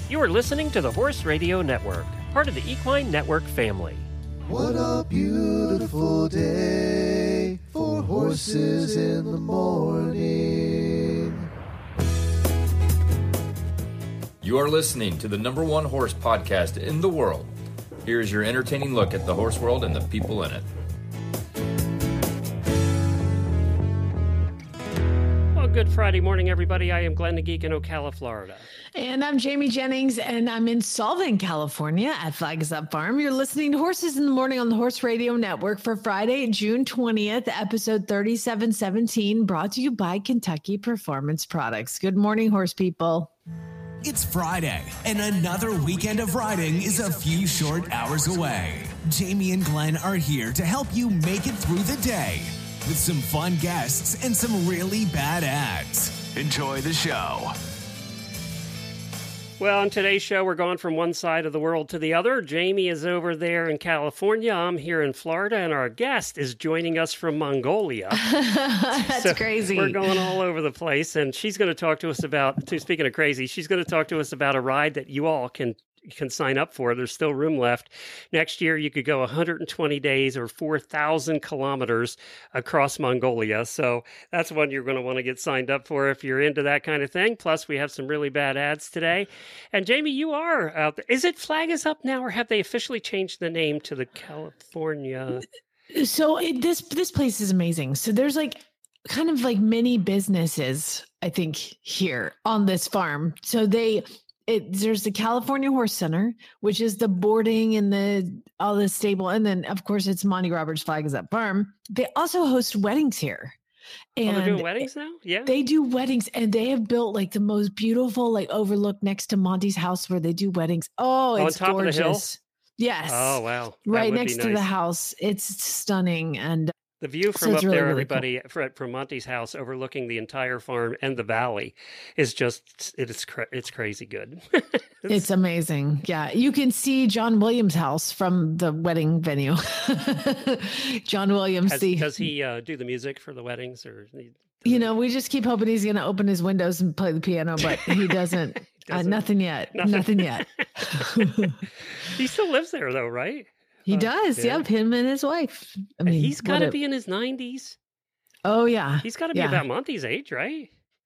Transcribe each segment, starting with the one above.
You are listening to the Horse Radio Network, part of the Equine Network family. What a beautiful day for horses in the morning. You are listening to the #1 horse podcast in the world. Here's your entertaining look at the horse world and the people in it. Well, good Friday morning, everybody. I am Glenn the Geek in Ocala, Florida. And I'm Jamie Jennings, and I'm in Solvang, California at Flags Up Farm. You're listening to Horses in the Morning on the Horse Radio Network for Friday, June 20th, episode 3717, brought to you by Kentucky Performance Products. Good morning, horse people. It's Friday, and another weekend of riding is a few short hours away. Jamie and Glenn are here to help you make it through the day with some fun guests and some really bad ads. Enjoy the show. Well, on today's show, we're going from one side of the world to the other. Jamie is over there in California. I'm here in Florida, and our guest is joining us from Mongolia. That's crazy. We're going all over the place, and she's going to talk to us about, speaking of crazy, she's going to talk to us about a ride that you all can sign up for. There's still room left. Next year, you could go 120 days or 4,000 kilometers across Mongolia. So that's one you're going to want to get signed up for if you're into that kind of thing. Plus, we have some really bad ads today. And Jamie, you are out there. Is it Flag is Up now, or have they officially changed the name to the California? So this place is amazing. So there's like kind of like mini businesses, I think, here on this farm. So there's the California Horse Center, which is the boarding and all the stable. And then, of course, it's Monty Roberts Flag is Up Farm. They also host weddings here. And they're doing weddings now? Yeah. They do weddings, and they have built like the most beautiful, like overlook next to Monty's house where they do weddings. Oh, it's on top gorgeous. Of the hill? Yes. Oh, wow. Right next to the house. It's stunning. And the view from up really, there, really everybody, cool. From Monty's house overlooking the entire farm and the valley is just, it's crazy good. It's amazing. Yeah. You can see John Williams' house from the wedding venue. John Williams. Does he do the music for the weddings? Or we just keep hoping he's going to open his windows and play the piano, but he doesn't. Nothing yet. Nothing yet. He still lives there though, right? He does. Yeah. Yep. Him and his wife. I mean, he's got to be in his 90s. Oh, yeah. He's got to be about Monty's age, right?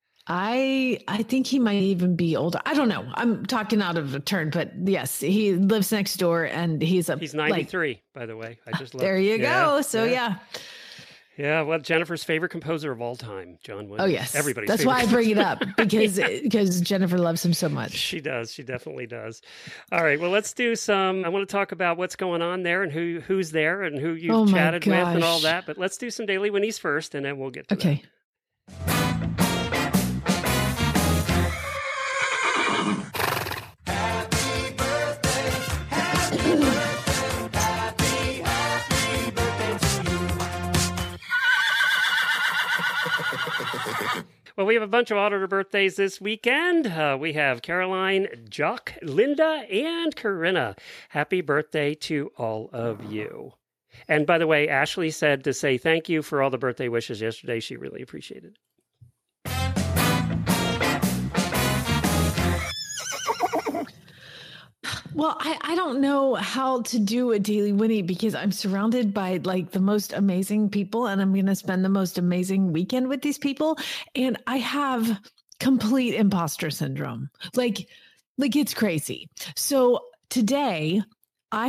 I think he might even be older. I don't know. I'm talking out of a turn, but yes, he lives next door, and he's 93, by the way. I just love there you go. So yeah. Yeah, well, Jennifer's favorite composer of all time, John Williams. Oh, yes. Everybody's That's favorite why I bring it up, because Jennifer loves him so much. She does. She definitely does. All right, well, let's do some. I want to talk about what's going on there and who's there and who you've chatted with and all that. But let's do some Daily Winnies first, and then we'll get to that. Well, we have a bunch of auditor birthdays this weekend. We have Caroline, Jock, Linda, and Corinna. Happy birthday to all of you. And by the way, Ashley said to say thank you for all the birthday wishes yesterday. She really appreciated it. Well, I don't know how to do a Daily Winnie because I'm surrounded by like the most amazing people, and I'm going to spend the most amazing weekend with these people. And I have complete imposter syndrome. Like it's crazy. So today I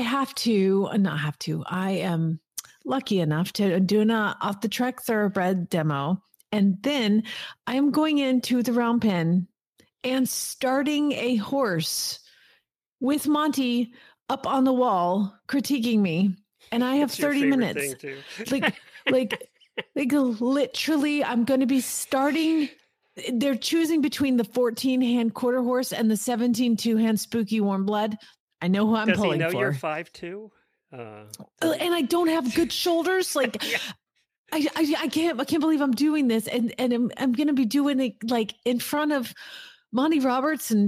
am lucky enough to do an off the track thoroughbred demo. And then I am going into the round pen and starting a horse with Monty up on the wall critiquing me, and I have 30 minutes. like literally, I'm going to be starting. They're choosing between the 14-hand quarter horse and the 17 2-hand spooky warm blood. I know who I'm pulling for. Does he know you're 5'2"? And I don't have good shoulders. Like yeah. I can't believe I'm doing this, and I'm going to be doing it like in front of Monty Roberts and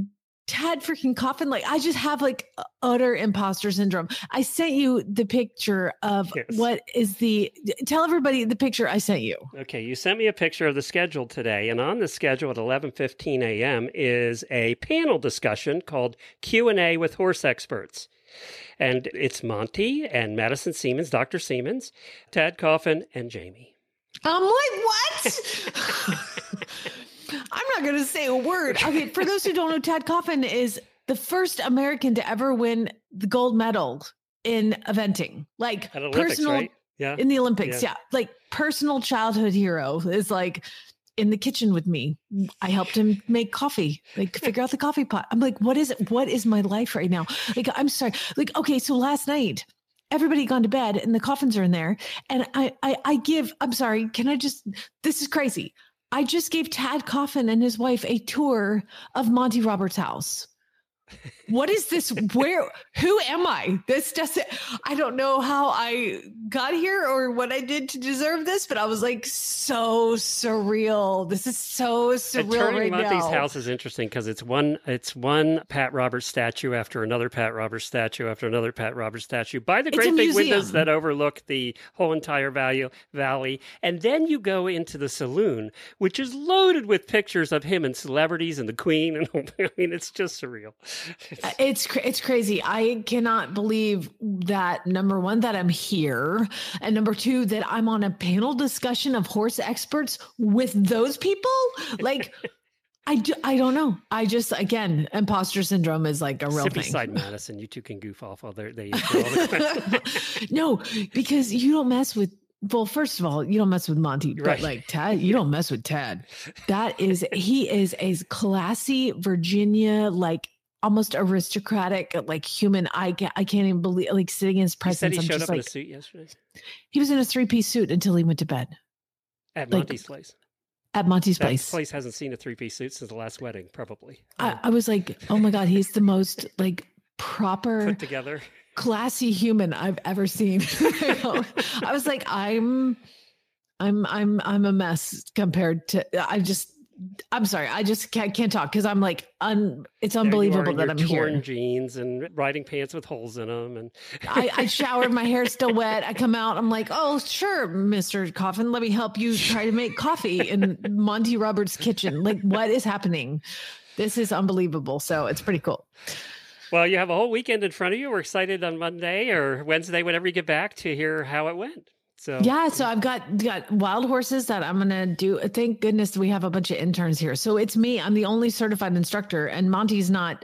Tad freaking Coffin. Like, I just have like utter imposter syndrome. I sent you the picture of what is tell everybody the picture I sent you. Okay. You sent me a picture of the schedule today, and on the schedule at 11:15 a.m. is a panel discussion called Q&A with Horse Experts. And it's Monty and Madison Siemens, Dr. Siemens, Tad Coffin, and Jamie. I'm like, what? I'm not going to say a word. Okay, for those who don't know, Tad Coffin is the first American to ever win the gold medal in eventing. Like at Olympics, personal, right? Yeah. In the Olympics, yeah. Like personal childhood hero is like in the kitchen with me. I helped him make coffee, like figure out the coffee pot. I'm like, what is it? What is my life right now? Like, I'm sorry. Like, okay, so last night, everybody had gone to bed and the coffins are in there. And I'm sorry, this is crazy. I just gave Tad Coffin and his wife a tour of Monty Roberts' house. What is this? Who am I? I don't know how I got here or what I did to deserve this, but I was like, so surreal. This is so surreal right now. Monty's house is interesting because it's one Pat Roberts statue after another Pat Roberts statue after another Pat Roberts statue by the great big windows that overlook the whole entire valley. And then you go into the saloon, which is loaded with pictures of him and celebrities and the Queen. And I mean, it's just surreal. It's crazy. I cannot believe that, number one, that I'm here, and number two, that I'm on a panel discussion of horse experts with those people. Like, I don't know. I just, again, imposter syndrome is like a real thing. Beside Madison, you two can goof off while they No, because you don't mess with. Well, first of all, you don't mess with Monty, right. But like Tad, you don't mess with Tad. He is a classy Virginia, like almost aristocratic, like human. I can't even believe, like sitting in his presence. He said he showed up in a suit yesterday. He was in a 3-piece suit until he went to bed. At Monty's place. At Monty's that place. Place hasn't seen a 3-piece suit since the last wedding, probably. I was like, oh my God, he's the most like proper, put together, classy human I've ever seen. I was like, I'm a mess compared to. I'm sorry. I just can't talk because I'm like, it's unbelievable that I'm here. Torn jeans and riding pants with holes in them, and I showered. My hair's still wet. I come out. I'm like, oh sure, Mr. Coffin, let me help you try to make coffee in Monty Roberts' kitchen. Like, what is happening? This is unbelievable. So it's pretty cool. Well, you have a whole weekend in front of you. We're excited on Monday or Wednesday, whenever you get back, to hear how it went. So I've got wild horses that I'm going to do. Thank goodness we have a bunch of interns here. So it's me. I'm the only certified instructor, and Monty's not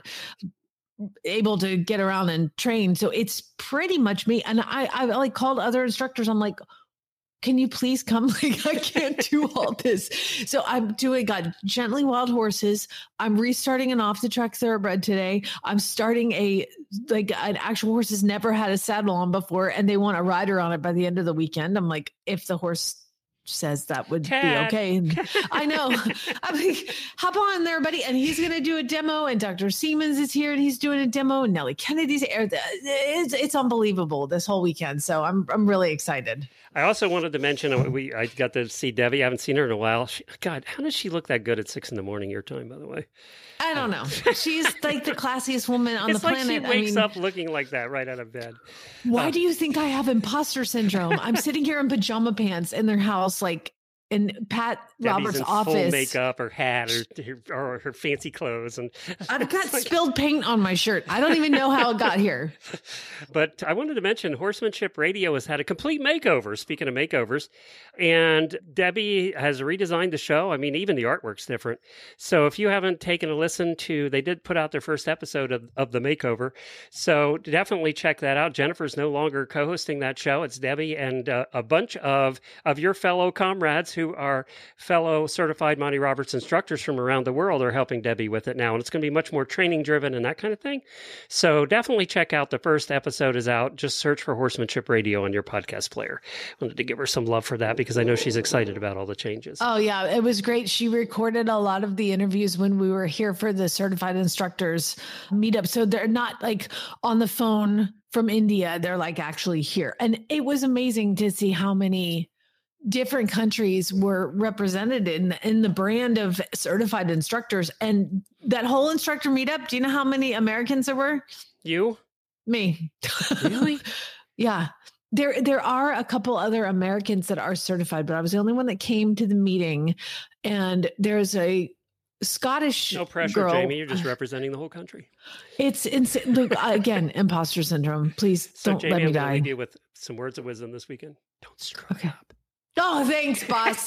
able to get around and train. So it's pretty much me. And I like called other instructors. I'm like, can you please come? Like, I can't do all this. So got Gently Wild Horses. I'm restarting an off the track thoroughbred today. I'm starting an actual horse has never had a saddle on before, and they want a rider on it by the end of the weekend. I'm like, if the horse says that would be okay. And I know. I'm like, hop on there, buddy. And he's going to do a demo, and Dr. Siemens is here and he's doing a demo, and Nellie Kennedy's here. It's unbelievable this whole weekend. So I'm really excited. I also wanted to mention, I got to see Debbie. I haven't seen her in a while. God, how does she look that good at 6 a.m. your time, by the way? I don't know. She's like the classiest woman on the planet. It's like she wakes up looking like that right out of bed. Why do you think I have imposter syndrome? I'm sitting here in pajama pants in their house, like in Pat Roberts' office. Full makeup or hat or her fancy clothes. And I've got spilled paint on my shirt. I don't even know how it got here. But I wanted to mention Horsemanship Radio has had a complete makeover, speaking of makeovers. And Debbie has redesigned the show. I mean, even the artwork's different. So if you haven't taken a listen to, they did put out their first episode of the makeover. So definitely check that out. Jennifer's no longer co-hosting that show. It's Debbie and a bunch of your fellow comrades who are fellow certified Monty Roberts instructors from around the world are helping Debbie with it now. And it's going to be much more training driven and that kind of thing. So definitely check out the first episode is out. Just search for Horsemanship Radio on your podcast player. Wanted to give her some love for that because I know she's excited about all the changes. Oh yeah, it was great. She recorded a lot of the interviews when we were here for the certified instructors meetup. So they're not like on the phone from India. They're like actually here. And it was amazing to see how many different countries were represented in the brand of certified instructors. And that whole instructor meetup, do you know how many Americans there were? You? Me. Really? Yeah. There are a couple other Americans that are certified, but I was the only one that came to the meeting. And there's a Scottish No pressure, girl. Jamie. You're just representing the whole country. It's insane. Look, again, imposter syndrome. Please don't Jamie, let me I'm going to die. leave you with some words of wisdom this weekend. Don't screw it up. Oh, thanks, boss.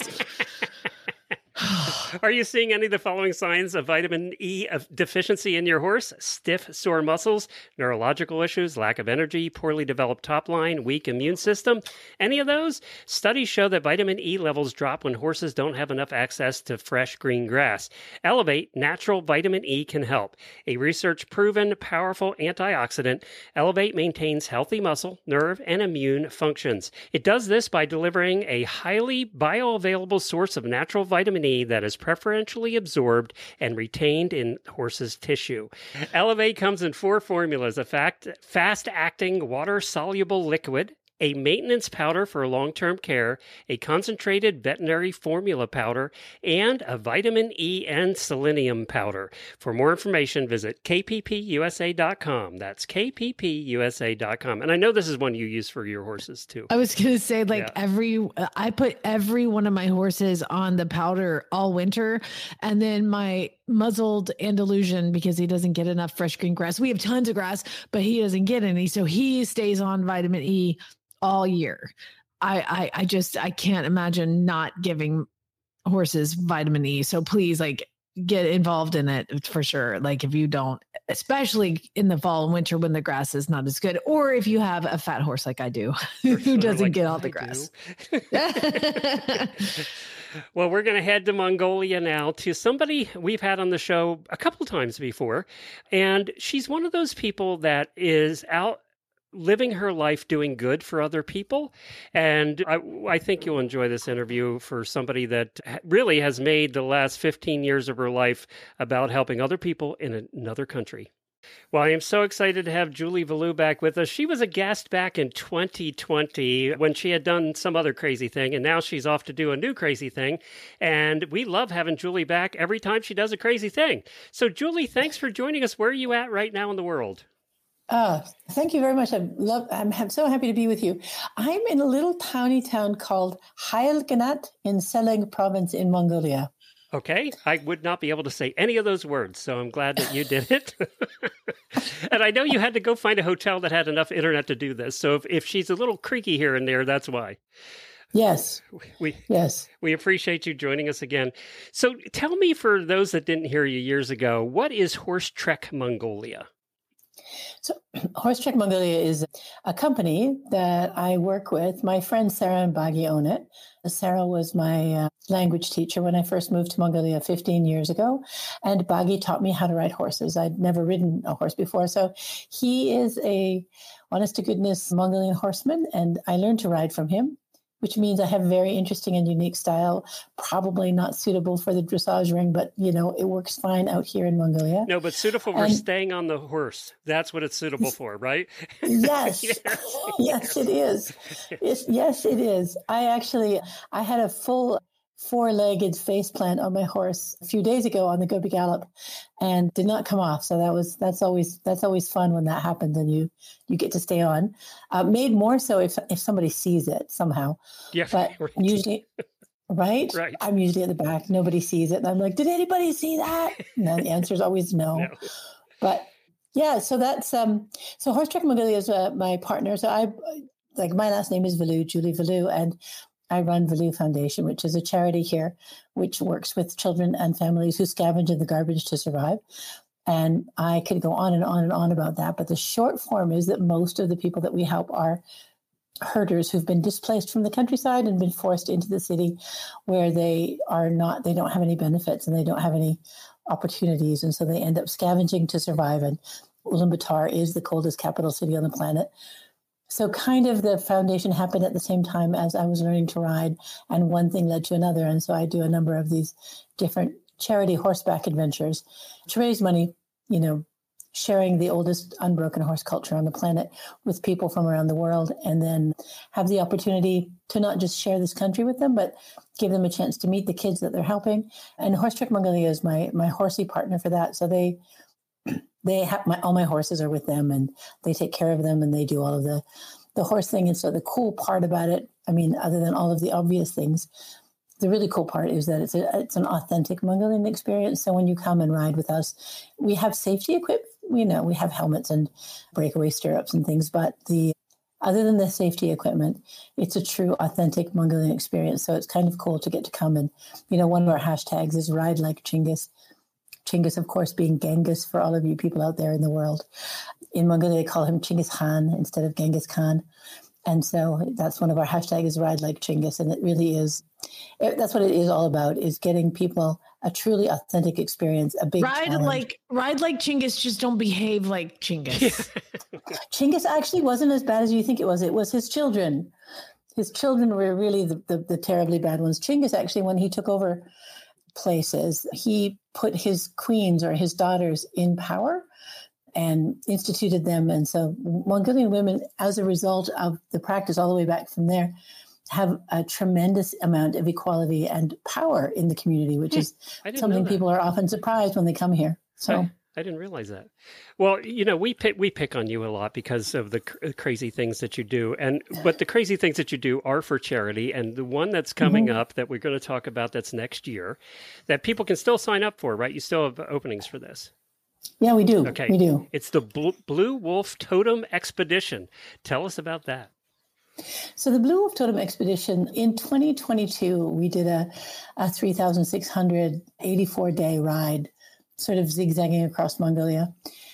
Are you seeing any of the following signs of vitamin E deficiency in your horse? Stiff, sore muscles, neurological issues, lack of energy, poorly developed top line, weak immune system? Any of those? Studies show that vitamin E levels drop when horses don't have enough access to fresh green grass. Elevate natural vitamin E can help. A research-proven, powerful antioxidant, Elevate maintains healthy muscle, nerve, and immune functions. It does this by delivering a highly bioavailable source of natural vitamin E that is preferentially absorbed and retained in horse's tissue. Elevate comes in 4 formulas: a fast-acting water-soluble liquid, a maintenance powder for long-term care, a concentrated veterinary formula powder, and a vitamin E and selenium powder. For more information, visit kppusa.com. That's kppusa.com. And I know this is one you use for your horses too. I was going to say, I put every one of my horses on the powder all winter. And then my muzzled Andalusian, because he doesn't get enough fresh green grass. We have tons of grass, but he doesn't get any. So he stays on vitamin E all year. I can't imagine not giving horses vitamin E. So please, get involved in it for sure. Like, if you don't, especially in the fall and winter when the grass is not as good, or if you have a fat horse like I do, who doesn't get all the grass. Well, we're going to head to Mongolia now to somebody we've had on the show a couple times before. And she's one of those people that is out living her life doing good for other people. And I think you'll enjoy this interview for somebody that really has made the last 15 years of her life about helping other people in another country. Well, I am so excited to have Julie Velou back with us. She was a guest back in 2020 when she had done some other crazy thing, and now she's off to do a new crazy thing. And we love having Julie back every time she does a crazy thing. So, Julie, thanks for joining us. Where are you at right now in the world? Thank you very much. I'm so happy to be with you. I'm in a little tiny town called Hailganat in Seleg province in Mongolia. Okay. I would not be able to say any of those words, so I'm glad that you did it. And I know you had to go find a hotel that had enough internet to do this. So if she's a little creaky here and there, that's why. Yes. We appreciate you joining us again. So tell me, for those that didn't hear you years ago, what is Horse Trek Mongolia? So Horse Trek Mongolia is a company that I work with. My friends Sarah and Bagi own it. Sarah was my language teacher when I first moved to Mongolia 15 years ago. And Bagi taught me how to ride horses. I'd never ridden a horse before. So he is a honest-to-goodness Mongolian horseman, and I learned to ride from him, which means I have a very interesting and unique style, probably not suitable for the dressage ring, but, it works fine out here in Mongolia. No, but suitable for staying on the horse. That's what it's suitable for, right? Yes. Yes, it is. Yes, it is. I had a full 4-legged faceplant on my horse a few days ago on the Gobi Gallop and did not come off. So that's always fun when that happens and you get to stay on. Made more so if somebody sees it somehow. Yeah, but right. Usually, right? I'm usually at the back. Nobody sees it. And I'm like, did anybody see that? No, the answer is always no. But yeah, so that's, so Horse Trek Mongolia is my partner. So my last name is Velou, Julie Velou, and I run Velou Foundation, which is a charity here, which works with children and families who scavenge in the garbage to survive. And I could go on and on and on about that. But the short form is that most of the people that we help are herders who've been displaced from the countryside and been forced into the city where they don't have any benefits and they don't have any opportunities. And so they end up scavenging to survive. And Ulaanbaatar is the coldest capital city on the planet. So kind of the foundation happened at the same time as I was learning to ride, and one thing led to another. And so I do a number of these different charity horseback adventures to raise money, sharing the oldest unbroken horse culture on the planet with people from around the world, and then have the opportunity to not just share this country with them, but give them a chance to meet the kids that they're helping. And Horse Trek Mongolia is my horsey partner for that. So they have all my horses are with them, and they take care of them, and they do all of the horse thing. And so the cool part about it, I mean, other than all of the obvious things, the really cool part is that it's an authentic Mongolian experience. So when you come and ride with us, we have safety equipment. We have helmets and breakaway stirrups and things, but other than the safety equipment, it's a true authentic Mongolian experience. So it's kind of cool to get to come and, one of our hashtags is Ride Like Chinggis. Chinggis, of course, being Genghis for all of you people out there in the world. In Mongolia, they call him Chinggis Khan instead of Genghis Khan. And so that's one of our hashtags is Ride Like Chinggis. And it really is, that's what it is all about, is getting people a truly authentic experience, a big challenge. Ride like Chinggis, just don't behave like Chinggis. Chinggis actually wasn't as bad as you think it was. It was his children. His children were really the terribly bad ones. Chinggis actually, when he took over places, he put his queens or his daughters in power and instituted them. And so Mongolian women, as a result of the practice all the way back from there, have a tremendous amount of equality and power in the community, which is something people are often surprised when they come here. So I didn't realize that. Well, we pick on you a lot because of the crazy things that you do, but the crazy things that you do are for charity. And the one that's coming up that we're going to talk about, that's next year, that people can still sign up for, right? You still have openings for this. Yeah, we do. Okay, we do. It's the Blue Wolf Totem Expedition. Tell us about that. So the Blue Wolf Totem Expedition, in 2022, we did a 3,684-day ride, sort of zigzagging across Mongolia.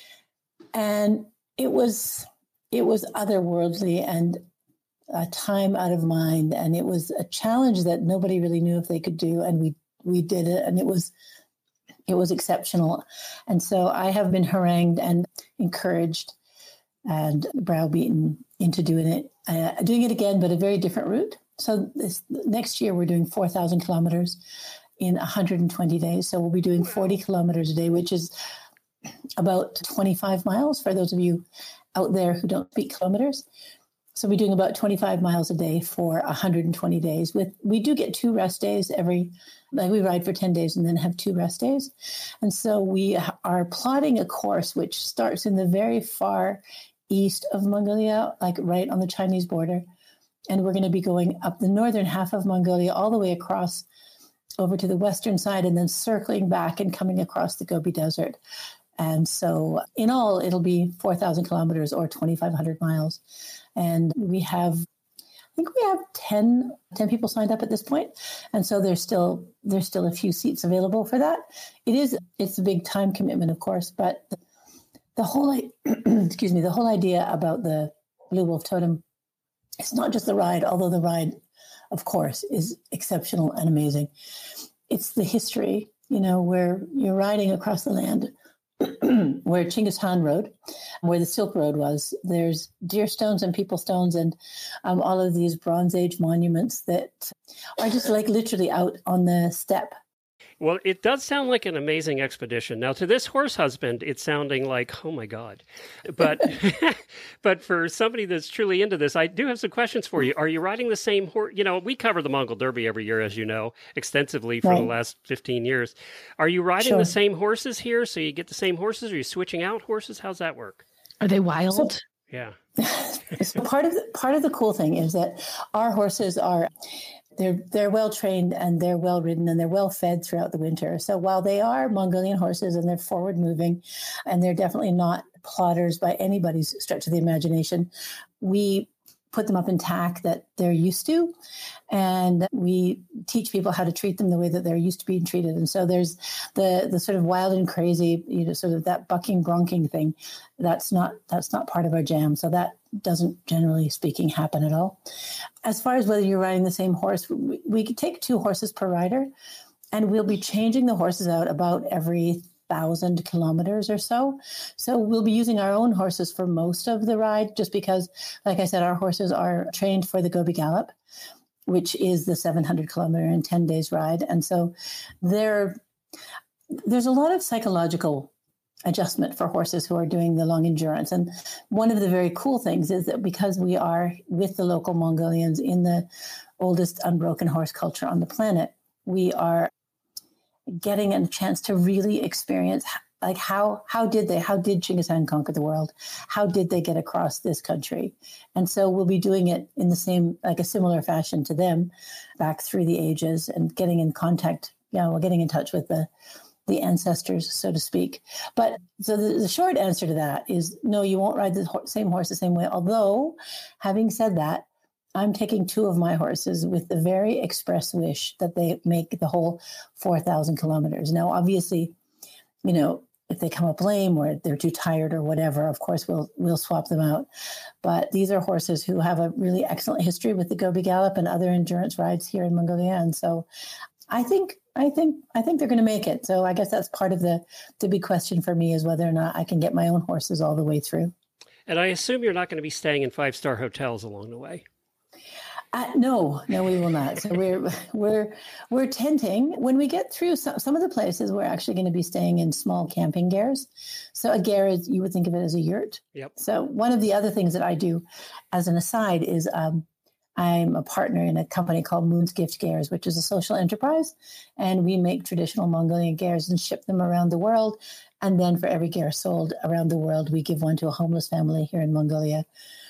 And it was otherworldly and a time out of mind. And it was a challenge that nobody really knew if they could do. And we did it, and it was exceptional. And so I have been harangued and encouraged and browbeaten into doing it again, but a very different route. So next year we're doing 4,000 kilometers in 120 days. So we'll be doing 40 kilometers a day, which is about 25 miles for those of you out there who don't speak kilometers. So we're doing about 25 miles a day for 120 days. We do get 2 rest days we ride for 10 days and then have 2 rest days. And so we are plotting a course which starts in the very far east of Mongolia, like right on the Chinese border. And we're going to be going up the northern half of Mongolia all the way across over to the western side and then circling back and coming across the Gobi Desert. And so in all, it'll be 4,000 kilometers or 2,500 miles. And I think we have 10 people signed up at this point. And so there's still a few seats available for that. It's a big time commitment, of course, but the whole idea about the Blue Wolf Totem, it's not just the ride, although the ride, of course, is exceptional and amazing. It's the history, where you're riding across the land where Chinggis Khan rode, where the Silk Road was. There's deer stones and people stones and all of these Bronze Age monuments that are just like literally out on the steppe. Well, it does sound like an amazing expedition. Now, to this horse husband, it's sounding like, oh my God. But but for somebody that's truly into this, I do have some questions for you. Are you riding the same horse? We cover the Mongol Derby every year, as you know, extensively for the last 15 years. Are you riding the same horses here? So you get the same horses? Are you switching out horses? How's that work? Are they wild? Yeah. So part of the cool thing is that our horses are... They're well trained and they're well ridden and they're well fed throughout the winter. So while they are Mongolian horses and they're forward moving and they're definitely not plodders by anybody's stretch of the imagination, we put them up in tack that they're used to, and we teach people how to treat them the way that they're used to being treated. And so there's the sort of wild and crazy, sort of that bucking, bronking thing. That's not part of our jam. So that doesn't, generally speaking, happen at all. As far as whether you're riding the same horse, we take 2 horses per rider, and we'll be changing the horses out about every 1,000 kilometers or so. So we'll be using our own horses for most of the ride, just because, like I said, our horses are trained for the Gobi Gallop, which is the 700 kilometer and 10 days ride. And so there's a lot of psychological adjustment for horses who are doing the long endurance. And one of the very cool things is that because we are with the local Mongolians in the oldest unbroken horse culture on the planet, we are getting a chance to really experience like how did Genghis Khan conquer the world? How did they get across this country? And so we'll be doing it in the same, like a similar fashion to them back through the ages and getting in contact. We're getting in touch with the ancestors, so to speak. But so the short answer to that is no, you won't ride the same horse the same way. Although, having said that, I'm taking 2 of my horses with the very express wish that they make the whole 4,000 kilometers. Now, obviously, if they come up lame or they're too tired or whatever, of course, we'll swap them out. But these are horses who have a really excellent history with the Gobi Gallop and other endurance rides here in Mongolia. And so I think they're going to make it. So I guess that's part of the big question for me is whether or not I can get my own horses all the way through. And I assume you're not going to be staying in 5-star hotels along the way. No, we will not. So we're tenting. When we get through some of the places, we're actually going to be staying in small camping gers. So a ger is, you would think of it as a yurt. Yep. So one of the other things that I do as an aside is I'm a partner in a company called Moon's Gift Gers, which is a social enterprise. And we make traditional Mongolian gers and ship them around the world. And then for every ger sold around the world, we give one to a homeless family here in Mongolia.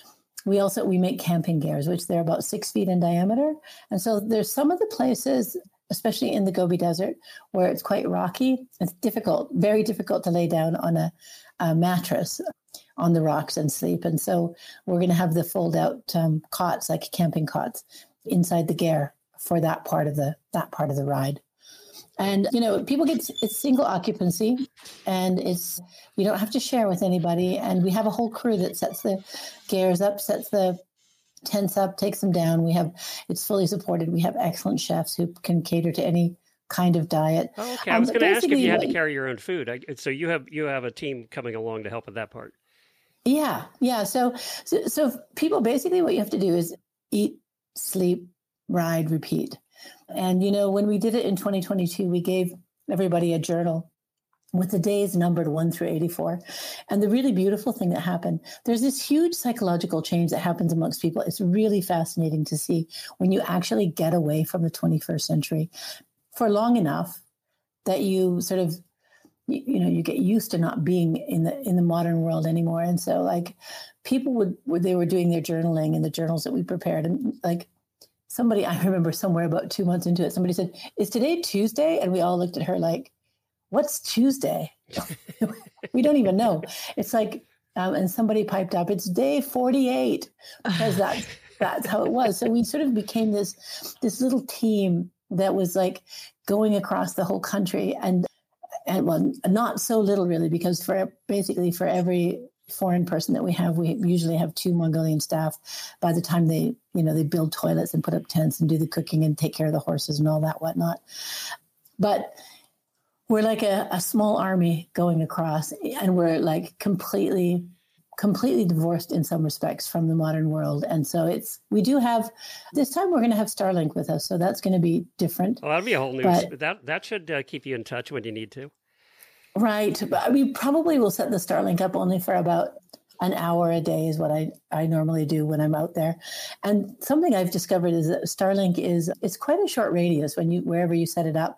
We make camping gers, which they're about 6 feet in diameter. And so there's some of the places, especially in the Gobi Desert, where it's quite rocky. It's difficult, very difficult to lay down on a mattress on the rocks and sleep. And so we're going to have the fold out cots, like camping cots, inside the ger for that part of the ride. And, people it's single occupancy and you don't have to share with anybody. And we have a whole crew that sets the gers up, sets the tents up, takes them down. It's fully supported. We have excellent chefs who can cater to any kind of diet. Oh, okay. I was going to ask if you had to carry your own food. So you have a team coming along to help with that part. Yeah. So people, basically what you have to do is eat, sleep, ride, repeat. And, when we did it in 2022, we gave everybody a journal with the days numbered 1 through 84. And the really beautiful thing that happened, there's this huge psychological change that happens amongst people. It's really fascinating to see when you actually get away from the 21st century for long enough that you sort of, you get used to not being in the modern world anymore. And so like people they were doing their journaling in the journals that we prepared, and like, somebody, I remember somewhere about 2 months into it, somebody said, "Is today Tuesday?" And we all looked at her like, "What's Tuesday?" We don't even know. It's like, and somebody piped up, "It's day 48," because that's how it was. So we sort of became this little team that was like going across the whole country, and well, not so little really, because for every foreign person that we usually have 2 Mongolian staff by the time they build toilets and put up tents and do the cooking and take care of the horses and all that whatnot. But we're like a small army going across, and we're like completely divorced in some respects from the modern world. And so we do have, this time we're going to have Starlink with us. So that's going to be different. Well, that'll be a whole new, that should keep you in touch when you need to. Right. But we probably will set the Starlink up only for about an hour a day is what I normally do when I'm out there. And something I've discovered is that Starlink it's quite a short radius wherever you set it up.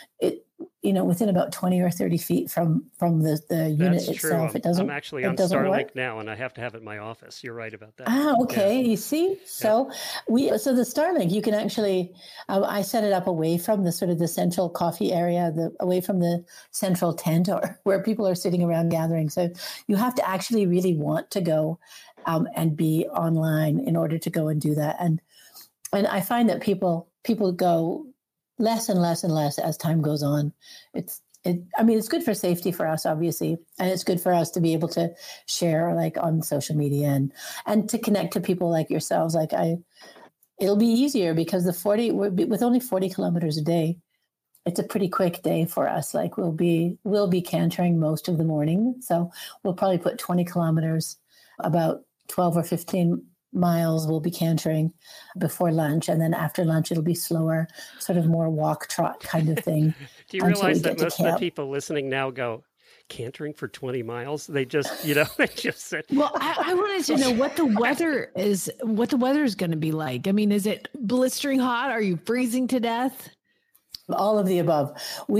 Within about 20 or 30 feet from the unit itself. It doesn't. I'm actually on Starlink now, and I have to have it in my office. You're right about that. Okay. Yeah. You see, so so the Starlink, you can actually. I set it up away from the sort of the central coffee area, away from the central tent, or where people are sitting around gathering. So you have to actually really want to go and be online in order to go and do that. And I find that people go less and less and less as time goes on. It's good for safety for us, obviously. And it's good for us to be able to share like on social media and to connect to people like yourselves. Like it'll be easier because with only 40 kilometers a day, it's a pretty quick day for us. Like we'll be cantering most of the morning. So we'll probably put 20 kilometers, about 12 or 15 miles we'll be cantering before lunch, and then after lunch it'll be slower, sort of more walk trot kind of thing. Do you realize that most of the people listening now go, cantering for 20 miles. They just, they just said. Well, I wanted to know what the weather is going to be like. I mean, is it blistering hot? Are you freezing to death? All of the above.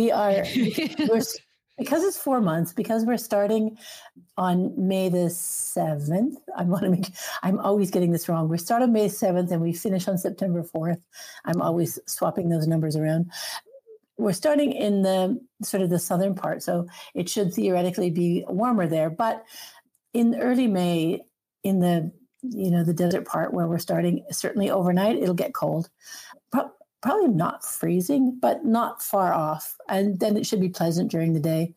Because it's 4 months, because we're starting on May the 7th. I'm always getting this wrong. We start on May 7th and we finish on September 4th. I'm always swapping those numbers around. We're starting in the sort of the southern part, so it should theoretically be warmer there. But in early May, in the desert part where we're starting, certainly overnight, it'll get cold. Probably not freezing, but not far off. And then it should be pleasant during the day.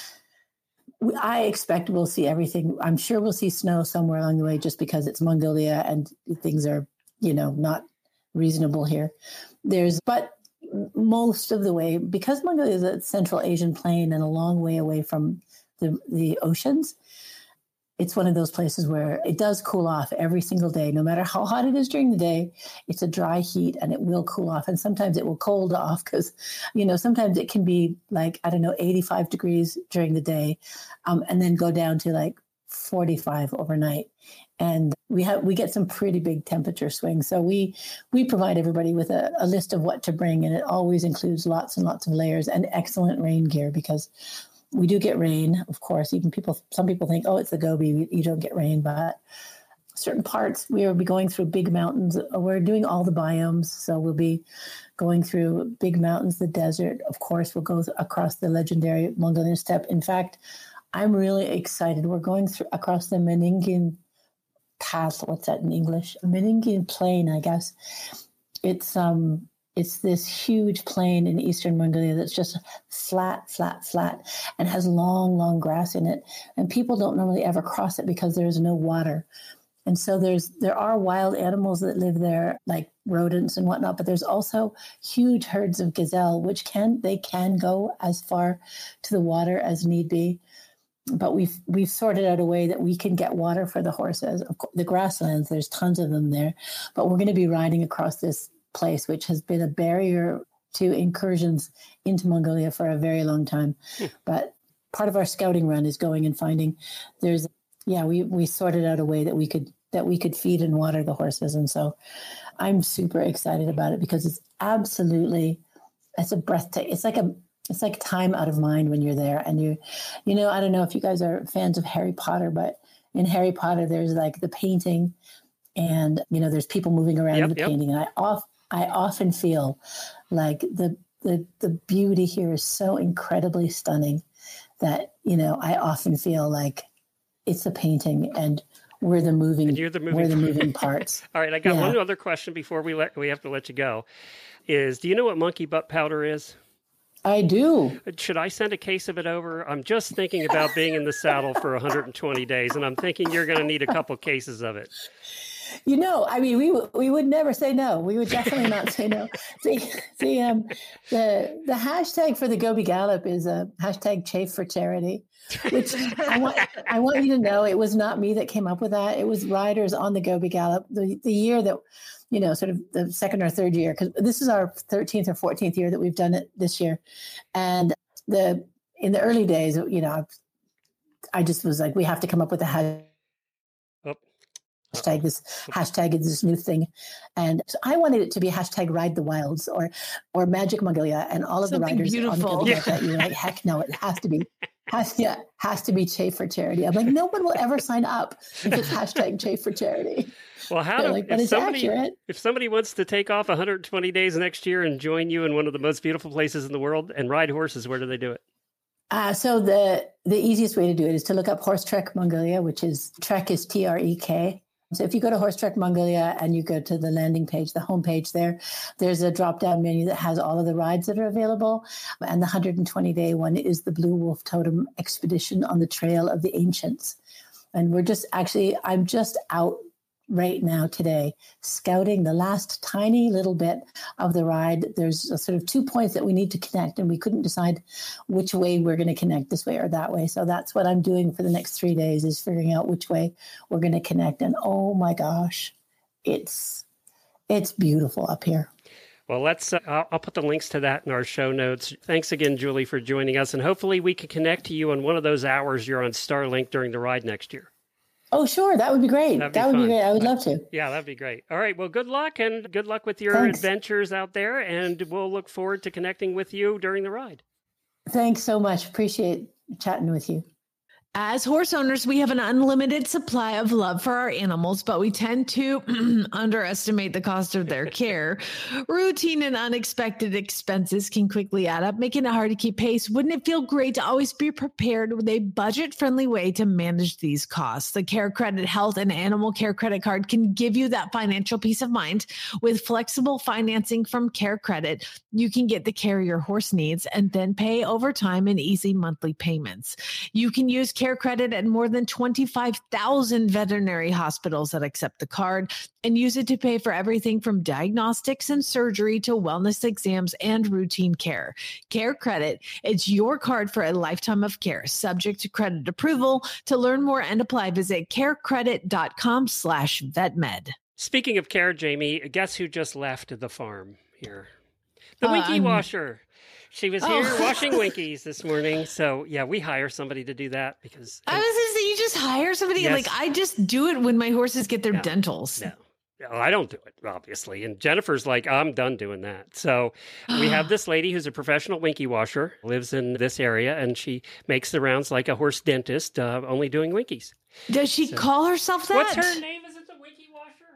I expect we'll see everything. I'm sure we'll see snow somewhere along the way just because it's Mongolia and things are, not reasonable here. But most of the way, because Mongolia is a Central Asian plain and a long way away from the oceans, it's one of those places where it does cool off every single day. No matter how hot it is during the day, it's a dry heat and it will cool off. And sometimes it will cold off because, sometimes it can be 85 degrees during the day and then go down to 45 overnight. And we get some pretty big temperature swings. So we provide everybody with a list of what to bring. And it always includes lots and lots of layers and excellent rain gear because we do get rain, of course. Some people think, oh, it's the Gobi, you don't get rain, but certain parts, we will be going through big mountains. We're doing all the biomes. So we'll be going through big mountains, the desert. Of course, we'll go across the legendary Mongolian steppe. In fact, I'm really excited. We're going across the Meningin Pass. What's that in English? Meningin Plain, I guess. It's this huge plain in eastern Mongolia that's just flat, and has long, long grass in it. And people don't normally ever cross it because there's no water. And so there are wild animals that live there, like rodents and whatnot, but there's also huge herds of gazelle, which can go as far to the water as need be. But we've sorted out a way that we can get water for the horses. The grasslands, there's tons of them there, but we're going to be riding across this place, which has been a barrier to incursions into Mongolia for a very long time. But part of our scouting run is going and finding we sorted out a way that we could feed and water the horses. And so I'm super excited about it because it's a breathtaking. It's like time out of mind when you're there. And I don't know if you guys are fans of Harry Potter, but in Harry Potter, there's the painting and, there's people moving around in the painting. And I often feel like the beauty here is so incredibly stunning that, I often feel like it's a painting and we're the moving parts. All right. I got one other question before we have to let you go do you know what monkey butt powder is? I do. Should I send a case of it over? I'm just thinking about being in the saddle for 120 days and I'm thinking you're going to need a couple cases of it. We would never say no. We would definitely not say no. The hashtag for the Gobi Gallop is a hashtag Chafe for Charity, which I want you to know it was not me that came up with that. It was riders on the Gobi Gallop. The year that, sort of the second or third year, because this is our 13th or 14th year that we've done it this year. And in the early days, I just was like, we have to come up with a hashtag. Hashtag is this new thing. And so I wanted it to be hashtag Ride the Wilds or Magic Mongolia, and all of the riders beautiful. On the that you're like, heck no, it has to be Chafe for Charity. I'm like, no one will ever sign up if it's hashtag Chafe for Charity. Well, if somebody wants to take off 120 days next year and join you in one of the most beautiful places in the world and ride horses, where do they do it? So the easiest way to do it is to look up Horse Trek Mongolia, which is Trek is TREK. So if you go to Horse Trek Mongolia and you go to the landing page, the homepage there's a drop-down menu that has all of the rides that are available. And the 120-day one is the Blue Wolf Totem Expedition on the Trail of the Ancients. And I'm just out right now today scouting the last tiny little bit of the ride. There's a sort of 2 points that we need to connect, and we couldn't decide which way we're going to connect, this way or that way. So that's what I'm doing for the next 3 days, is figuring out which way we're going to connect. And oh my gosh, it's beautiful up here. Well, I'll put the links to that in our show notes. Thanks again, Julie, for joining us. And hopefully we can connect to you on one of those hours you're on Starlink during the ride next year. Oh, sure. That would be great. That would be great. I would love to. Yeah, that'd be great. All right. Well, good luck, and good luck with your adventures out there. And we'll look forward to connecting with you during the ride. Thanks so much. Appreciate chatting with you. As horse owners, we have an unlimited supply of love for our animals, but we tend to underestimate the cost of their care. Routine and unexpected expenses can quickly add up, making it hard to keep pace. Wouldn't it feel great to always be prepared with a budget-friendly way to manage these costs? The Care Credit Health and Animal Care Credit Card can give you that financial peace of mind. With flexible financing from Care Credit, you can get the care your horse needs and then pay over time in easy monthly payments. You can use Care Credit at more than 25,000 veterinary hospitals that accept the card and use it to pay for everything from diagnostics and surgery to wellness exams and routine care. Care Credit, it's your card for a lifetime of care, subject to credit approval. To learn more and apply, visit carecredit.com/vetmed. Speaking of care, Jamie, guess who just left the farm here? The Winky Washer. She was here washing Winkies this morning. So, yeah, we hire somebody to do that because... I was going to say, you just hire somebody? Yes. Like, I just do it when my horses get their dentals. No, I don't do it, obviously. And Jennifer's like, I'm done doing that. So we have this lady who's a professional Winky Washer, lives in this area, and she makes the rounds like a horse dentist, only doing Winkies. Does she call herself that? What's her name? Is it the Winky Washer?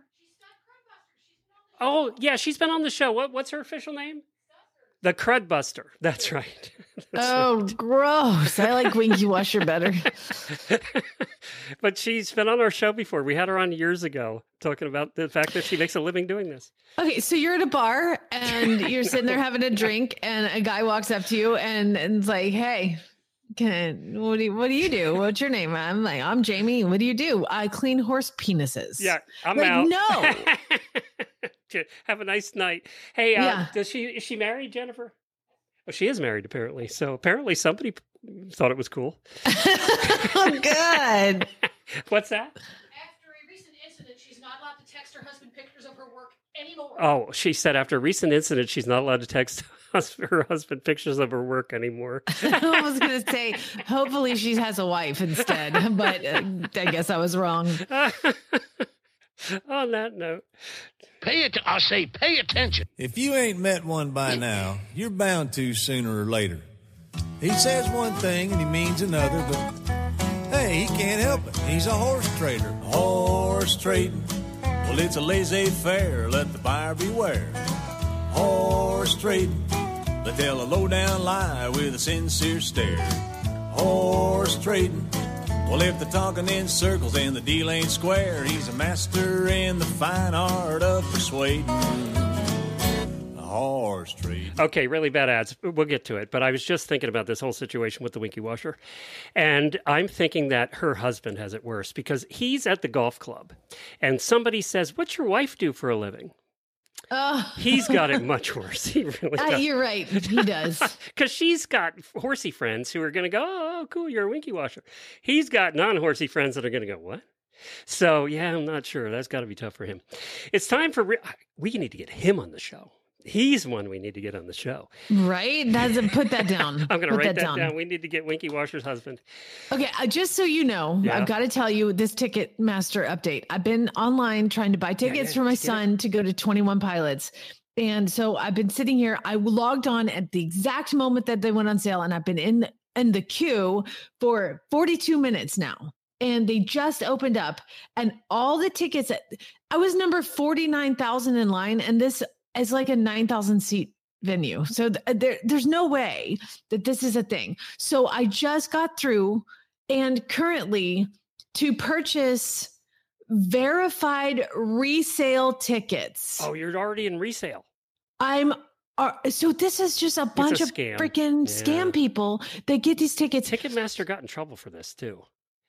Oh, yeah, she's been on the show. What's her official name? The Crud Buster. That's right. Right. Gross. I like Winky Washer better. But she's been on our show before. We had her on years ago talking about the fact that she makes a living doing this. Okay, so you're at a bar and you're sitting there having a drink and a guy walks up to you and it's like, hey, what do you do? What's your name? I'm like, I'm Jamie. What do you do? I clean horse penises. Yeah, I'm like, out. No. Have a nice night. Hey, is she married, Jennifer? Oh, she is married, apparently. So apparently somebody thought it was cool. Oh, good. What's that? After a recent incident, she's not allowed to text her husband pictures of her work anymore. Oh, she said after a recent incident, she's not allowed to text her husband pictures of her work anymore. I was going to say, hopefully she has a wife instead, but I guess I was wrong. On that note, pay attention. If you ain't met one by now, you're bound to sooner or later. He says one thing and he means another, but hey, he can't help it. He's a horse trader. Horse trading. Well, it's a laissez-faire. Let the buyer beware. Horse trading. They tell a low-down lie with a sincere stare. Horse trading. Well, if they're talking in circles and the deal ain't square, he's a master in the fine art of persuading. A horse trade. Okay, really bad ads. We'll get to it. But I was just thinking about this whole situation with the Winky Washer. And I'm thinking that her husband has it worse because he's at the golf club. And somebody says, what's your wife do for a living? He's got it much worse. He really does. You're right. He does. Because she's got horsey friends who are going to go, oh, cool, you're a Winky Washer. He's got non-horsey friends that are going to go, what? So, yeah, I'm not sure. That's got to be tough for him. It's time for... we need to get him on the show. He's one we need to get on the show. Right? Put that down. I'm going to write that down. We need to get Winky Washer's husband. Okay, just so you know, I've got to tell you this Ticketmaster update. I've been online trying to buy tickets for my son to go to 21 Pilots. And so I've been sitting here. I logged on at the exact moment that they went on sale, and I've been in the queue for 42 minutes now. And they just opened up, and all the tickets, I was number 49,000 in line, and this is like a 9,000 seat venue. So there's no way that this is a thing. So I just got through, and currently to purchase verified resale tickets. Oh, you're already in resale. So this is just a bunch of freaking scam people that get these tickets. Ticketmaster got in trouble for this too.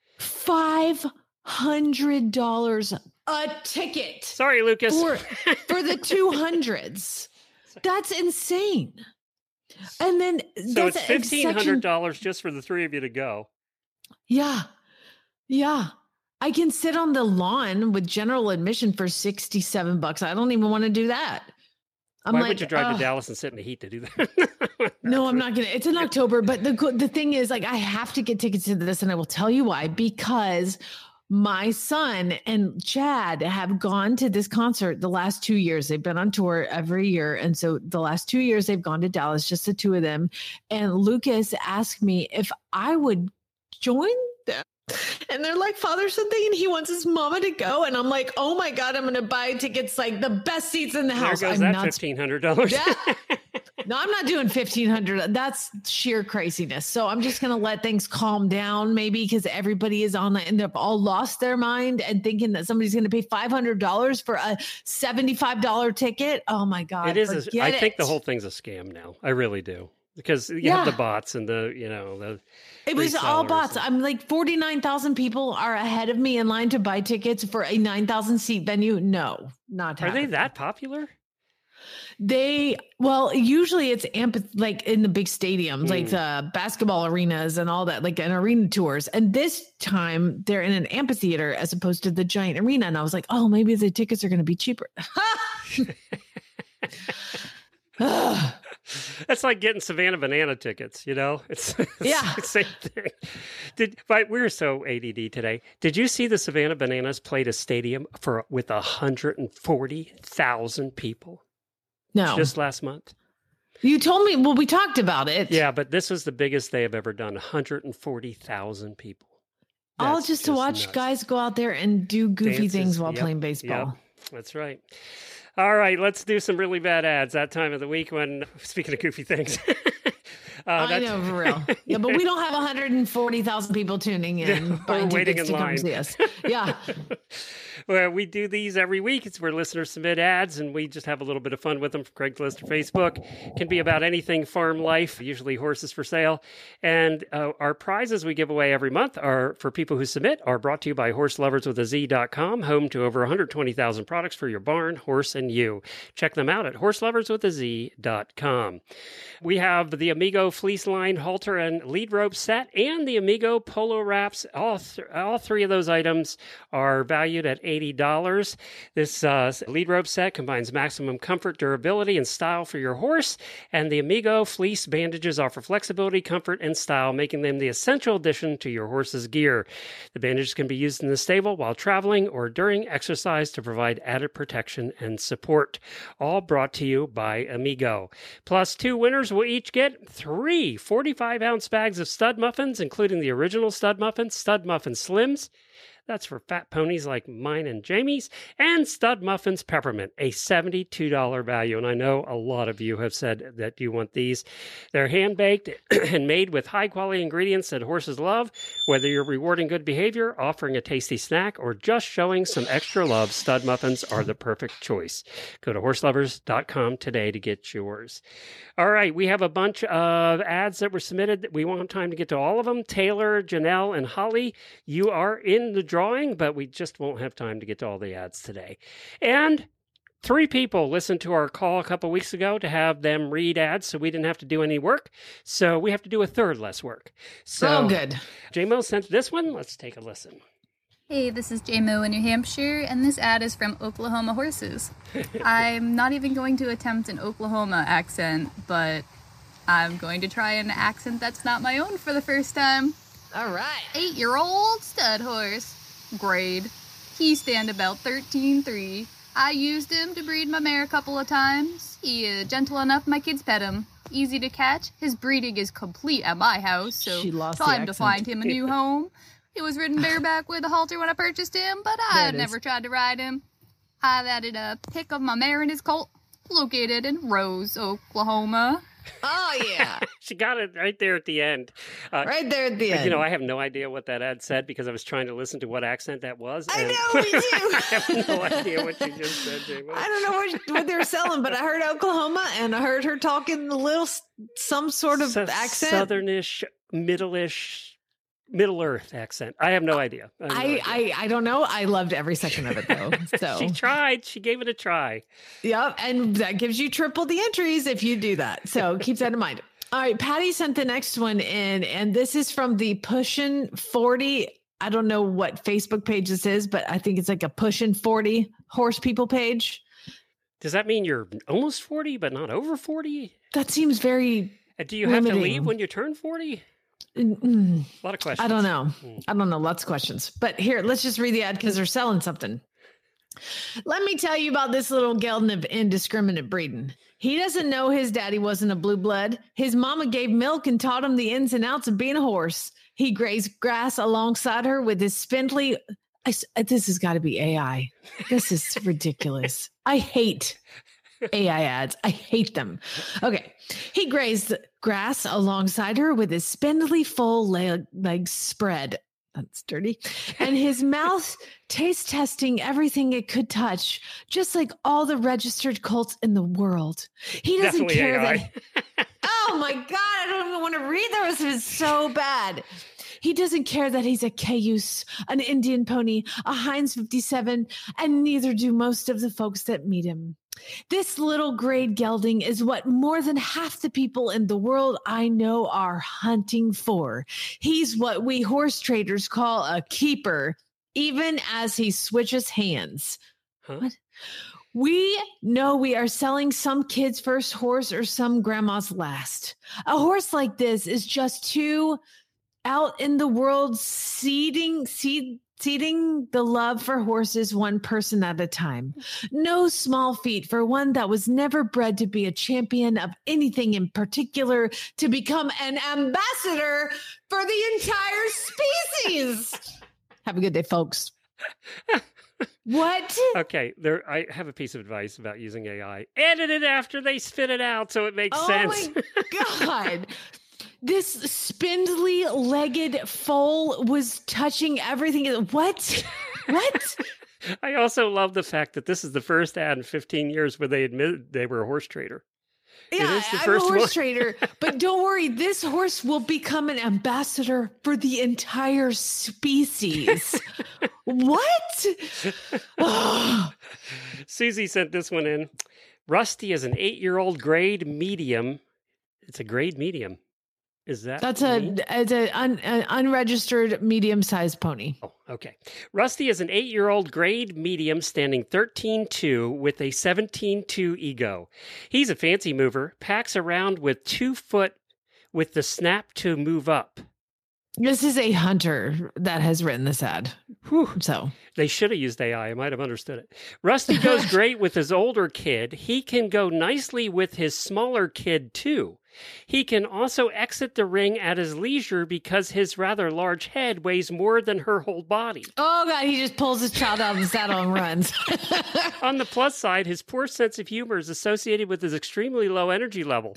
$500 a ticket. Sorry, Lucas. For the 200s. That's insane. And then so it's $1,500 just for the three of you to go. Yeah. Yeah. I can sit on the lawn with general admission for $67. I don't even want to do that. Why would you drive to Dallas and sit in the heat to do that? No, I'm not going to. It's in October. But the thing is, like, I have to get tickets to this, and I will tell you why. Because my son and Chad have gone to this concert the last 2 years. They've been on tour every year. And so the last 2 years they've gone to Dallas, just the two of them. And Lucas asked me if I would join them. And they're like, father something, and he wants his mama to go. And I'm like, oh my God, I'm going to buy tickets, like the best seats in the house. There goes that $1,500. No, I'm not doing $1,500. That's sheer craziness. So I'm just going to let things calm down, maybe, because everybody is on and they've all lost their mind and thinking that somebody's going to pay $500 for a $75 ticket. Oh my God. It is. I think the whole thing's a scam now. I really do. Because you have the bots and it was all bots. I'm like 49,000 people are ahead of me in line to buy tickets for a 9,000 seat venue. No, not happening. Are they that popular? Usually it's like in the big stadiums, like the basketball arenas and all that, like an arena tours. And this time they're in an amphitheater as opposed to the giant arena. And I was like, oh, maybe the tickets are going to be cheaper. That's like getting Savannah Banana tickets, It's the same thing. We're so ADD today. Did you see the Savannah Bananas played a stadium with 140,000 people? No. Just last month. You told me, we talked about it. Yeah, but this was the biggest they have ever done, 140,000 people. All just to watch nuts. Guys go out there and do goofy things while playing baseball. Yep, that's right. All right, let's do some really bad ads that time of the week when, speaking of goofy things. I know, for real. Yeah, but we don't have 140,000 people tuning in. We're waiting in line. Come see us. Yeah. Well, we do these every week. It's where listeners submit ads, and we just have a little bit of fun with them from Craigslist or Facebook. It can be about anything farm life, usually horses for sale. And our prizes we give away every month are for people who submit are brought to you by HorseLoversWithAZ.com, home to over 120,000 products for your barn, horse, and you. Check them out at HorseLoversWithAZ.com. We have the Amigo Fleece Line halter and lead rope set and the Amigo Polo Wraps. All three of those items are valued at $80. This lead rope set combines maximum comfort, durability, and style for your horse, and the Amigo Fleece bandages offer flexibility, comfort, and style, making them the essential addition to your horse's gear. The bandages can be used in the stable while traveling or during exercise to provide added protection and support. All brought to you by Amigo. Plus, 2 winners will each get 3 45-ounce bags of Stud Muffins, including the original Stud Muffins, Stud Muffin Slims. That's for fat ponies like mine and Jamie's, and Stud Muffins Peppermint, a $72 value. And I know a lot of you have said that you want these. They're hand-baked and made with high-quality ingredients that horses love. Whether you're rewarding good behavior, offering a tasty snack, or just showing some extra love, Stud Muffins are the perfect choice. Go to horselovers.com today to get yours. All right, we have a bunch of ads that were submitted. We won't have time to get to all of them. Taylor, Janelle, and Holly, you are in the drawing, but we just won't have time to get to all the ads today. And 3 people listened to our call a couple weeks ago to have them read ads, so we didn't have to do any work. So we have to do a third less work. So good. J-Mo sent this one. Let's take a listen. Hey, this is J-Mo in New Hampshire, and this ad is from Oklahoma Horses. I'm not even going to attempt an Oklahoma accent, but I'm going to try an accent that's not my own for the first time. All right. 8-year-old stud horse. Grade. He stand about 13.3. I used him to breed my mare a couple of times. He gentle enough my kids pet him. Easy to catch. His breeding is complete at my house, so time to find him a new home. He was ridden bareback with a halter when I purchased him, but I had never tried to ride him. I've added a pic of my mare and his colt, located in Rose, Oklahoma. Oh, yeah. She got it right there at the end. Right there at the end. I have no idea what that ad said because I was trying to listen to what accent that was. I know, me too. I have no idea what you just said, J-Mo. I don't know what they were selling, but I heard Oklahoma and I heard her talking some sort of accent. Southernish, Middle Earth accent. I have no idea. I don't know. I loved every second of it though. So she tried. She gave it a try. Yep, and that gives you triple the entries if you do that. So keep that in mind. All right, Patty sent the next one in, and this is from the Pushin' 40. I don't know what Facebook page this is, but I think it's like a Pushin' 40 horse people page. Does that mean you're almost 40, but not over 40? That seems very Do you have limiting. to leave when you turn 40? A lot of questions. I don't know. Lots of questions. But here, let's just read the ad because they're selling something. Let me tell you about this little gelding of indiscriminate breeding. He doesn't know his daddy wasn't a blue blood. His mama gave milk and taught him the ins and outs of being a horse. He grazed grass alongside her with his spindly... this has got to be AI. This is ridiculous. I hate AI ads. I hate them. Okay. He grazed grass alongside her with his spindly full legs spread. That's dirty. And his mouth taste testing everything it could touch, just like all the registered colts in the world. He doesn't Definitely care AI. that. Oh my God. I don't even want to read those. It's so bad. He doesn't care that he's a Cayuse, an Indian pony, a Heinz 57, and neither do most of the folks that meet him. This little grade gelding is what more than half the people in the world I know are hunting for. He's what we horse traders call a keeper, even as he switches hands. Huh? What? We know we are selling some kid's first horse or some grandma's last. A horse like this is just too out in the world seeding the love for horses one person at a time. No small feat for one that was never bred to be a champion of anything in particular, to become an ambassador for the entire species. Have a good day, folks. What? Okay, I have a piece of advice about using AI. Edit it after they spit it out so it makes sense. Oh my God. This spindly-legged foal was touching everything. What? What? I also love the fact that this is the first ad in 15 years where they admitted they were a horse trader. Yeah, I'm a horse trader, but don't worry. This horse will become an ambassador for the entire species. What? Oh. Susie sent this one in. Rusty is an 8-year-old grade medium. It's a grade medium. Is that That's an unregistered medium-sized pony. Oh, okay. Rusty is an 8-year-old grade medium standing 13'2" with a 17'2" ego. He's a fancy mover, packs around with 2 foot with the snap to move up. This is a hunter that has written this ad. Whew. So they should have used AI. I might have understood it. Rusty goes great with his older kid. He can go nicely with his smaller kid, too. He can also exit the ring at his leisure because his rather large head weighs more than her whole body. Oh, God, he just pulls his child out of the saddle and runs. On the plus side, his poor sense of humor is associated with his extremely low energy level.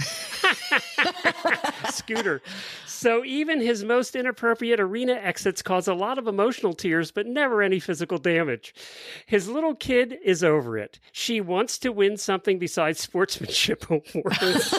Scooter. So even his most inappropriate arena exits cause a lot of emotional tears, but never any physical damage. His little kid is over it. She wants to win something besides sportsmanship awards.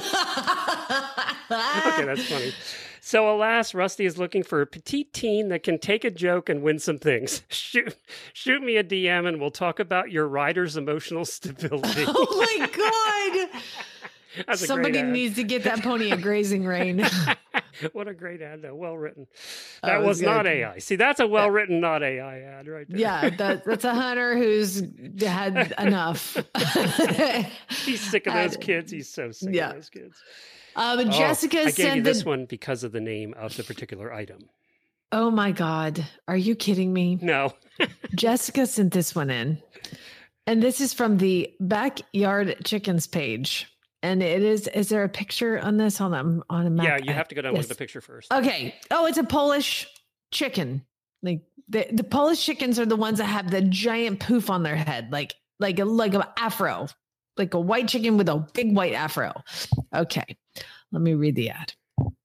Okay, that's funny. So alas, Rusty is looking for a petite teen that can take a joke and win some things. Shoot me a DM and we'll talk about your rider's emotional stability. Oh my God. That's Somebody needs to get that pony a grazing rein. What a great ad, though. Well written. That was not AI. See, that's a well written, not AI ad right there. Yeah, that's a hunter who's had enough. He's sick of those kids. He's so sick of those kids. Jessica I gave you sent this one because of the name of the particular item. Oh my God. Are you kidding me? No. Jessica sent this one in. And this is from the Backyard Chickens page. And is there a picture on this? Hold on a map. Yeah, you have to go down and look at the picture first. Okay. Oh, it's a Polish chicken. Like the Polish chickens are the ones that have the giant poof on their head, like an afro, like a white chicken with a big white afro. Okay. Let me read the ad.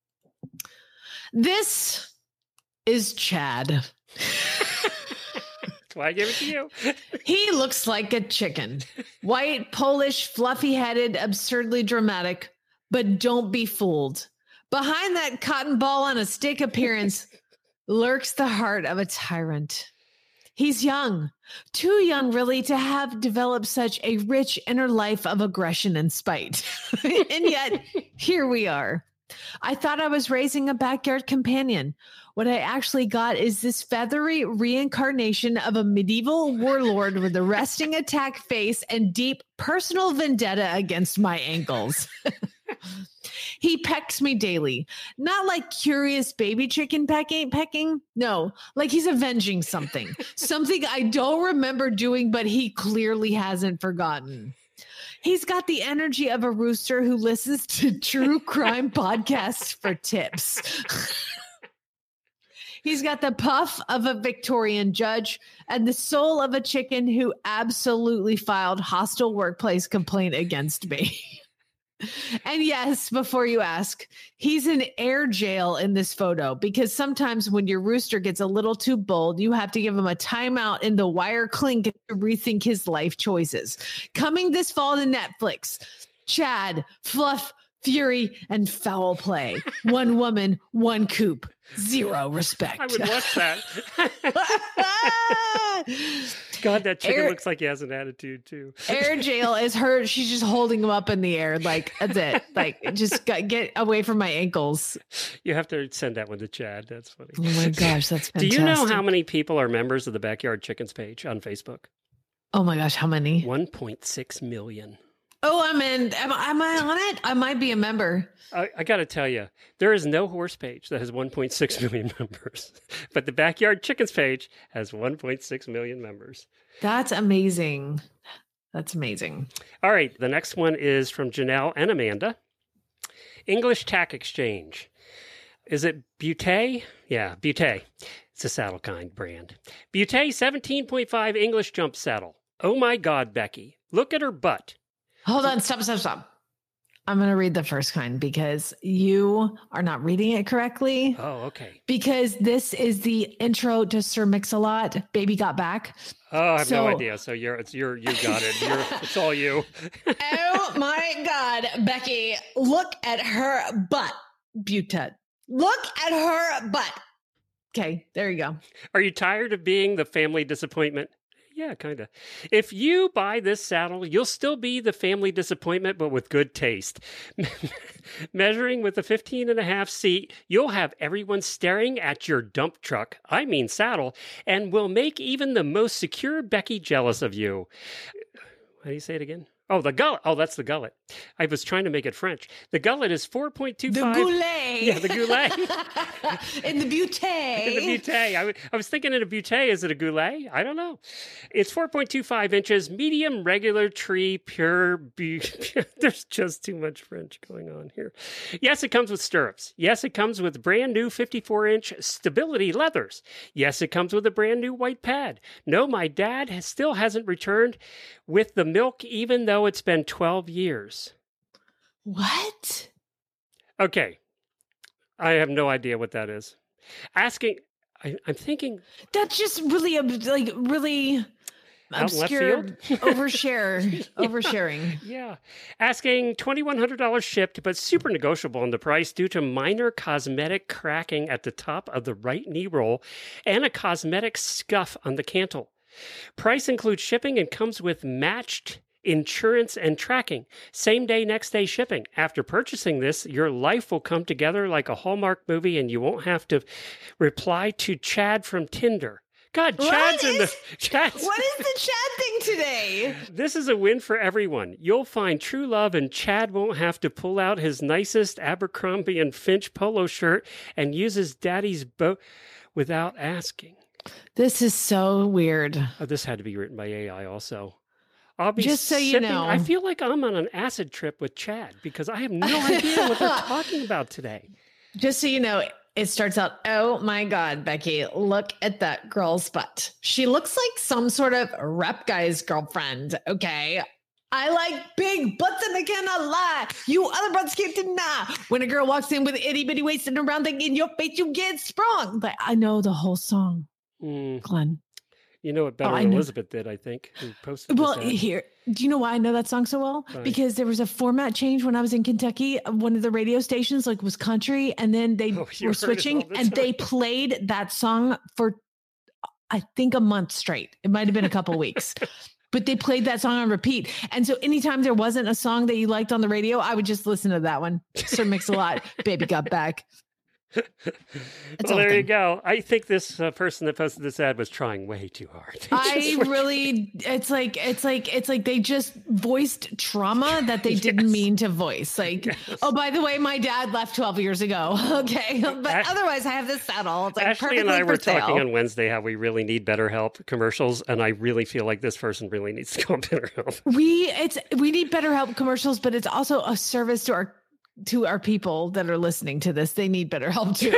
This is Chad. That's why I gave it to you. He looks like a chicken. White, Polish, fluffy-headed, absurdly dramatic, but don't be fooled. Behind that cotton ball on a stick appearance lurks the heart of a tyrant. He's young, too young really to have developed such a rich inner life of aggression and spite. And yet, here we are, I thought I was raising a backyard companion. What I actually got is this feathery reincarnation of a medieval warlord with a resting attack face and deep personal vendetta against my ankles. He pecks me daily, not like curious baby chicken pecking. No, like he's avenging something I don't remember doing, but he clearly hasn't forgotten. He's got the energy of a rooster who listens to true crime podcasts for tips. He's got the puff of a Victorian judge and the soul of a chicken who absolutely filed hostile workplace complaint against me. And yes, before you ask, he's in air jail in this photo because sometimes when your rooster gets a little too bold, you have to give him a timeout in the wire clink to rethink his life choices. Coming this fall to Netflix, Chad, Fluff, Fury, and Foul Play. One woman, one coop, zero respect. I would watch that. God, that chicken looks like he has an attitude too. Air jail is her. She's just holding him up in the air. Like, that's it. Like, just get away from my ankles. You have to send that one to Chad. That's funny. Oh my gosh, that's fantastic. Do you know how many people are members of the Backyard Chickens page on Facebook? Oh my gosh, how many? 1.6 million. Oh, I'm in. Am I on it? I might be a member. I got to tell you, there is no horse page that has 1.6 million members, but the Backyard Chickens page has 1.6 million members. That's amazing. That's amazing. All right. The next one is from Janelle and Amanda. English Tack Exchange. Is it Butte? Yeah, Butte. It's a saddle kind brand. Butte 17.5 English jump saddle. Oh my God, Becky. Look at her butt. Hold on. Stop. I'm going to read the first kind because you are not reading it correctly. Oh, okay. Because this is the intro to Sir Mix-a-Lot, Baby Got Back. Oh, I have no idea. So you got it. It's all you. Oh my God, Becky, look at her butt, Butte. Look at her butt. Okay, there you go. Are you tired of being the family disappointment? Yeah, kind of. If you buy this saddle, you'll still be the family disappointment, but with good taste. Measuring with a 15.5 seat, you'll have everyone staring at your dump truck, saddle, and will make even the most secure Becky jealous of you. How do you say it again? Oh, the gullet. Oh, that's the gullet. I was trying to make it French. The gullet is 4.25. The goulet. Yeah, the goulet. In the Butte. In the Butte. I was thinking in a Butte, is it a goulet? I don't know. It's 4.25 inches, medium, regular tree, pure. There's just too much French going on here. Yes, it comes with stirrups. Yes, it comes with brand new 54-inch stability leathers. Yes, it comes with a brand new white pad. No, my dad still hasn't returned with the milk, even though it's been 12 years. What? Okay. I have no idea what that is. I'm thinking... That's just really, really obscure oversharing. Yeah. Asking $2,100 shipped, but super negotiable on the price due to minor cosmetic cracking at the top of the right knee roll and a cosmetic scuff on the cantle. Price includes shipping and comes with matched insurance and tracking. Same day, next day shipping. After purchasing this, your life will come together like a Hallmark movie and you won't have to reply to Chad from Tinder. God, Chad's in the... What is the Chad thing today? This is a win for everyone. You'll find true love and Chad won't have to pull out his nicest Abercrombie and Finch polo shirt and use his daddy's boat without asking. This is so weird. Oh, this had to be written by AI also. I'll be just so you know. I feel like I'm on an acid trip with Chad because I have no idea what they're talking about today. Just so you know, it starts out, oh my God, Becky, look at that girl's butt. She looks like some sort of rep guy's girlfriend. Okay. I like big butts and I cannot lie. You other brothers can't deny. When a girl walks in with an itty bitty waist and a round thing in your face, you get sprung. But I know the whole song, Glenn. You know what Better Elizabeth did, I think, who posted Well, here, do you know why I know that song so well? Right. Because there was a format change when I was in Kentucky. One of the radio stations was country, and then they were switching, and they played that song for, I think, a month straight. It might have been a couple weeks. but they played that song on repeat. And so anytime there wasn't a song that you liked on the radio, I would just listen to that one. Sir Mix-a-Lot, Baby Got Back. Well, there you go. I think this person that posted this ad was trying way too hard. It's like they just voiced trauma that they didn't mean to voice. Like, oh, by the way, my dad left 12 years ago. Okay. But otherwise I have this saddle. It's like Ashley and I were talking on Wednesday how we really need BetterHelp commercials. And I really feel like this person really needs to go on BetterHelp. We need BetterHelp commercials, but it's also a service to our people that are listening to this. They need better help too.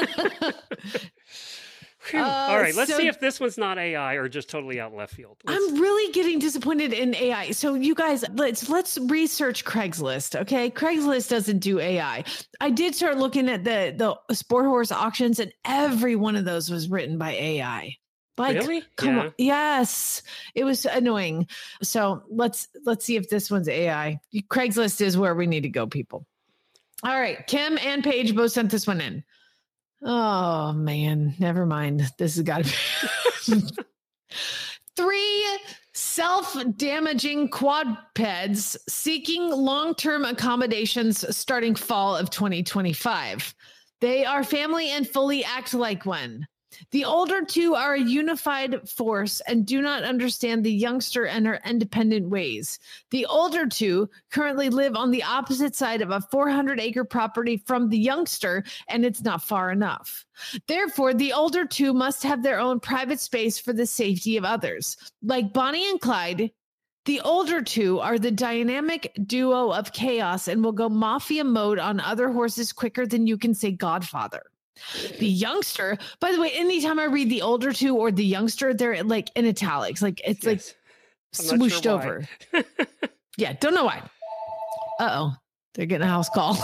All right, let's see if this one's not AI or just totally out left field. I'm really getting disappointed in AI. So you guys, let's research Craigslist. Okay, Craigslist doesn't do AI. I did start looking at the sport horse auctions, and every one of those was written by AI. Like, really? Come on. Yes, it was annoying. So let's see if this one's AI. Craigslist is where we need to go, people. All right. Kim and Paige both sent this one in. Oh, man. Never mind. This has got to be 3 self-damaging quadrupeds seeking long-term accommodations starting fall of 2025. They are family and fully act like one. The older 2 are a unified force and do not understand the youngster and her independent ways. The older 2 currently live on the opposite side of a 400-acre property from the youngster, and it's not far enough. Therefore, the older 2 must have their own private space for the safety of others. Like Bonnie and Clyde, the older 2 are the dynamic duo of chaos and will go mafia mode on other horses quicker than you can say Godfather. The youngster, by the way, anytime I read the older 2 or the youngster, they're like in italics, like it's like swooshed over. Yeah, don't know why. Uh-oh, they're getting a house call.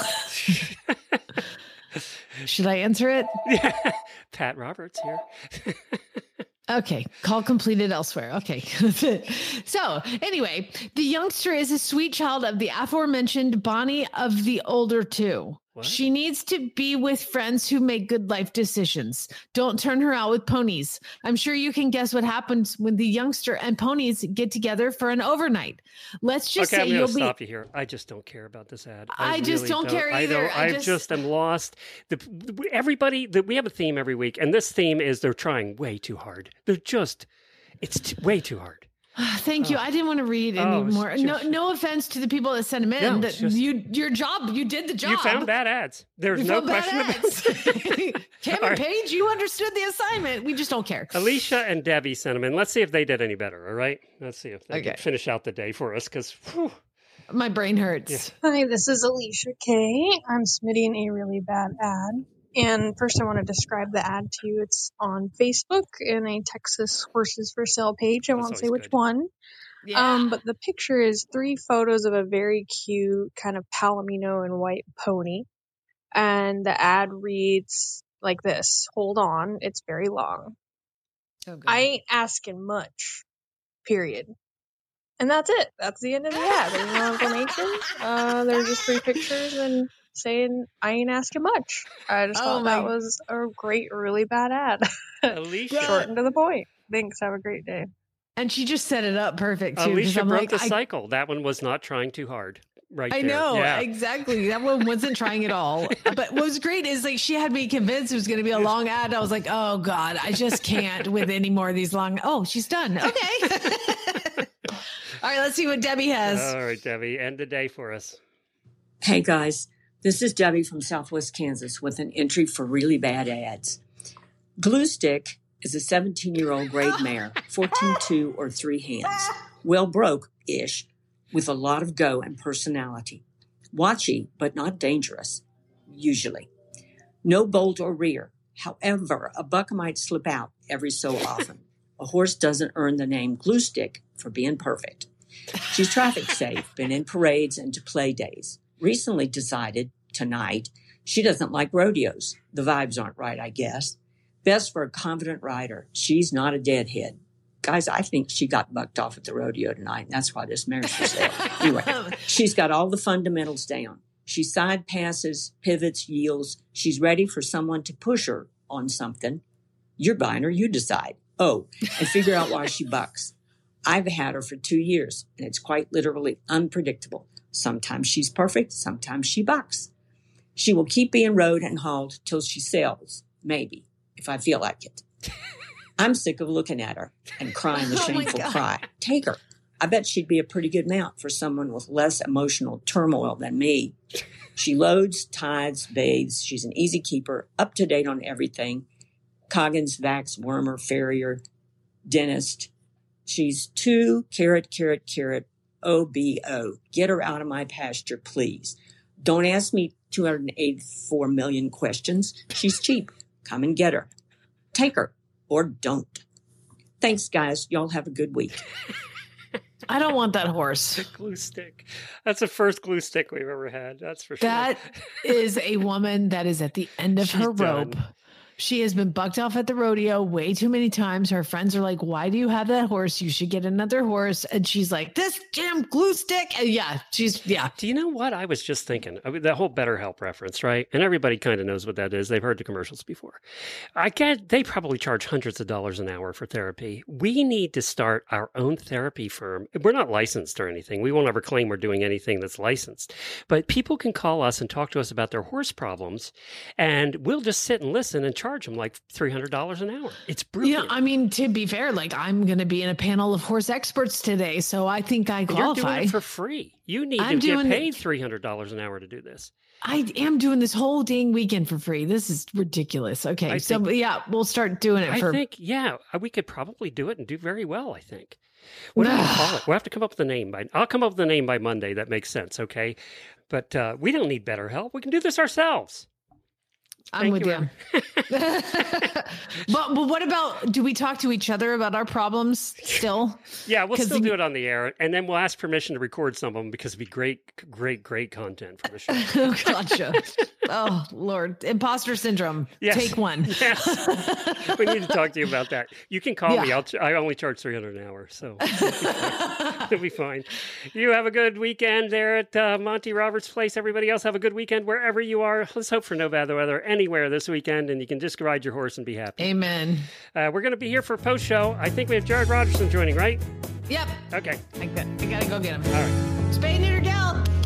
Should I answer it? Yeah. Pat Roberts here. Okay, call completed elsewhere. Okay. So anyway, the youngster is a sweet child of the aforementioned Bonnie of the older 2. What? She needs to be with friends who make good life decisions. Don't turn her out with ponies. I'm sure you can guess what happens when the youngster and ponies get together for an overnight. Let's just say I'm going to stop you here. I just don't care about this ad. I just really don't care either. I just am lost. We have a theme every week, and this theme is they're trying way too hard. It's way too hard. Thank you. I didn't want to read anymore. No offense to the people that sent them in. Your job, you did the job. You found bad ads. There's no question about it. Kim and Paige, you understood the assignment. We just don't care. Alicia and Debbie sent them in. Let's see if they did any better. All right. Let's see if they can finish out the day for us, because my brain hurts. Yeah. Hi, this is Alicia K. I'm submitting a really bad ad. And first I want to describe the ad to you. It's on Facebook in a Texas horses for sale page. I won't say which one. Yeah. But the picture is 3 photos of a very cute kind of palomino and white pony. And the ad reads like this. Hold on. It's very long. Okay. I ain't asking much. Period. And that's it. That's the end of the ad. There's no information. There's just 3 pictures and saying I ain't asking much. I just thought that was a great, really bad ad. Alicia. Short and to the point. Thanks. Have a great day. And she just set it up perfect too. Alicia broke the cycle. That one was not trying too hard. Right. I know, exactly. That one wasn't trying at all. But what was great is like she had me convinced it was going to be a long ad. I was like, oh God, I just can't with any more of these long. Oh, she's done. Okay. All right, let's see what Debbie has. All right, Debbie, end the day for us. Hey guys, this is Debbie from Southwest Kansas with an entry for really bad ads. Glue Stick is a 17-year-old grade mare, 14-2 or 3 hands, well broke-ish, with a lot of go and personality. Watchy, but not dangerous, usually. No bolt or rear. However, a buck might slip out every so often. A horse doesn't earn the name Glue Stick for being perfect. She's traffic safe, been in parades and to play days. Recently decided, tonight, she doesn't like rodeos. The vibes aren't right, I guess. Best for a confident rider. She's not a deadhead. Guys, I think she got bucked off at the rodeo tonight, and that's why this mare's for sale. Anyway, she's got all the fundamentals down. She side passes, pivots, yields. She's ready for someone to push her on something. You're buying her, you decide. Oh, and figure out why she bucks. I've had her for 2 years, and it's quite literally unpredictable. Sometimes she's perfect, sometimes she bucks. She will keep being rode and hauled till she sells, maybe, if I feel like it. I'm sick of looking at her and crying the shameful cry. Take her. I bet she'd be a pretty good mount for someone with less emotional turmoil than me. She loads, tides, bathes. She's an easy keeper, up to date on everything. Coggins, Vax, Wormer, Farrier, dentist. She's 2 OBO. Get her out of my pasture, please. Don't ask me 284 million questions. She's cheap. Come and get her. Take her or don't. Thanks, guys. Y'all have a good week. I don't want that horse. The glue stick. That's the first glue stick we've ever had. That's for sure. That is a woman that is at the end of her rope. She has been bucked off at the rodeo way too many times. Her friends are like, why do you have that horse? You should get another horse. And she's like, this damn glue stick. And yeah. Do you know what I was just thinking? I mean, that whole BetterHelp reference, right? And everybody kind of knows what that is. They've heard the commercials before. They probably charge hundreds of dollars an hour for therapy. We need to start our own therapy firm. We're not licensed or anything. We won't ever claim we're doing anything that's licensed. But people can call us and talk to us about their horse problems. And we'll just sit and listen and charge them like $300 an hour. It's brilliant. Yeah, I mean, to be fair, like I'm going to be in a panel of horse experts today, so I think I qualify. You're doing it for free. You need to get paid $300 an hour to do this. I am doing this whole dang weekend for free. This is ridiculous. Okay, we'll start doing it. I think we could probably do it and do very well, I think. What do we call it? We'll have to come up with a name. I'll come up with a name by Monday that makes sense, okay? But we don't need BetterHelp. We can do this ourselves. I'm with you. But what about, do we talk to each other about our problems still? Yeah, we'll still do it on the air, and then we'll ask permission to record some of them because it'd be great content for the show. Oh, gotcha. Oh, Lord. Imposter syndrome. Yes. Take one. Yes. We need to talk to you about that. You can call me. I only charge $300 an hour, so it'll be fine. You have a good weekend there at Monty Roberts' place. Everybody else have a good weekend wherever you are. Let's hope for no bad weather anywhere this weekend, and you can just ride your horse and be happy. Amen. We're going to be here for post-show. I think we have Jared Rogerson joining, right? Yep. Okay. I got to go get him. All right. Spay, neuter, gal.